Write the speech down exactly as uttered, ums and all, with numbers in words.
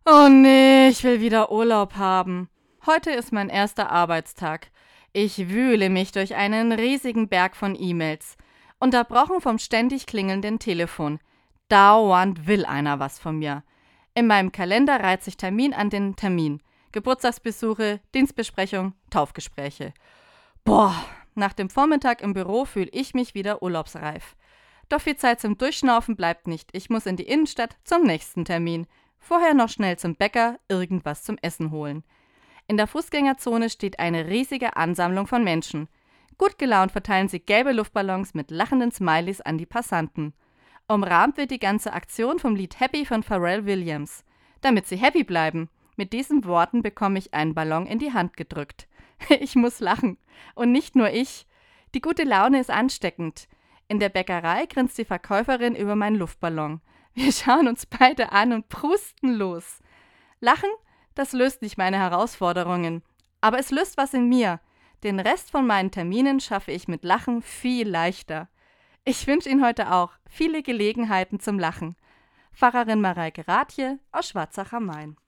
Oh nee, ich will wieder Urlaub haben. Heute ist mein erster Arbeitstag. Ich wühle mich durch einen riesigen Berg von E-Mails, unterbrochen vom ständig klingelnden Telefon. Dauernd will einer was von mir. In meinem Kalender reiht sich Termin an den Termin. Geburtstagsbesuche, Dienstbesprechung, Taufgespräche. Boah, nach dem Vormittag im Büro fühle ich mich wieder urlaubsreif. Doch viel Zeit zum Durchschnaufen bleibt nicht. Ich muss in die Innenstadt zum nächsten Termin. Vorher noch schnell zum Bäcker irgendwas zum Essen holen. In der Fußgängerzone steht eine riesige Ansammlung von Menschen. Gut gelaunt verteilen sie gelbe Luftballons mit lachenden Smileys an die Passanten. Umrahmt wird die ganze Aktion vom Lied Happy von Pharrell Williams. Damit sie happy bleiben. Mit diesen Worten bekomme ich einen Ballon in die Hand gedrückt. Ich muss lachen. Und nicht nur ich. Die gute Laune ist ansteckend. In der Bäckerei grinst die Verkäuferin über meinen Luftballon. Wir schauen uns beide an und prusten los. Lachen, das löst nicht meine Herausforderungen. Aber es löst was in mir. Den Rest von meinen Terminen schaffe ich mit Lachen viel leichter. Ich wünsche Ihnen heute auch viele Gelegenheiten zum Lachen. Pfarrerin Mareike Rathje aus Schwarzach am Main.